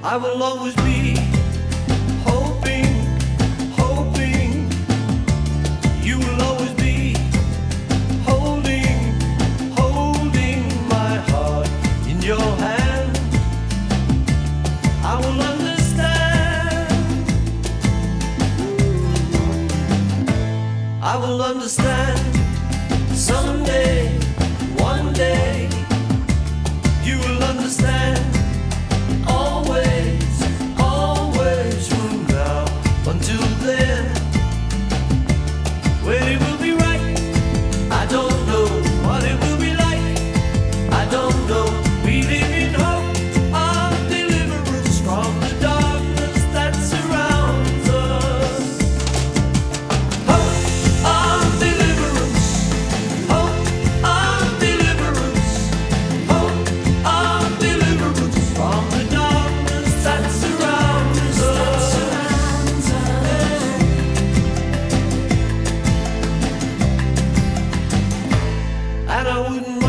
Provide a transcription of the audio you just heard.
I will always be hoping, hoping. You will always be holding, holding my heart in your hand. I will understand. I will understand someday, one day. You will understand. Always, always from now until then. When it will be right, I don't know. What it will be like, I don't know. We live in hope of deliverance from the darkness that surrounds us. Hope of deliverance, hope of deliverance, hope of deliverance from the darkness that surrounds us. And I wouldn't